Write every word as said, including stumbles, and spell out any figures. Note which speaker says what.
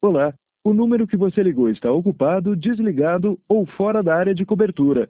Speaker 1: Olá, o número que você ligou está ocupado, desligado ou fora da área de cobertura.